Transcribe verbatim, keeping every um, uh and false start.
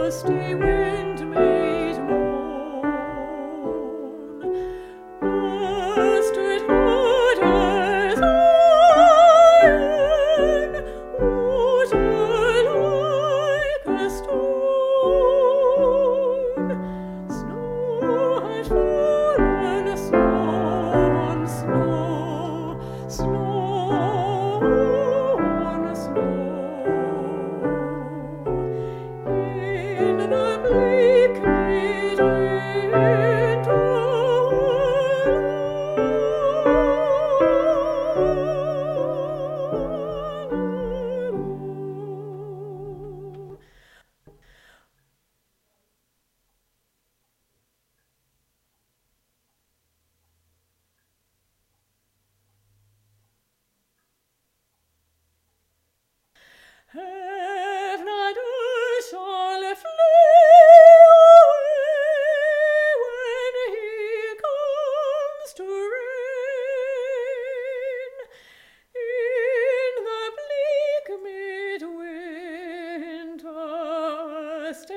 Gusty wind made moan. Mustard hard as iron, water like a stone. Snow had fallen, snow on snow, snow on snow. In the bleak midwinter alone. Heaven and earth shall flee away when he comes to reign. In the bleak midwinter, stay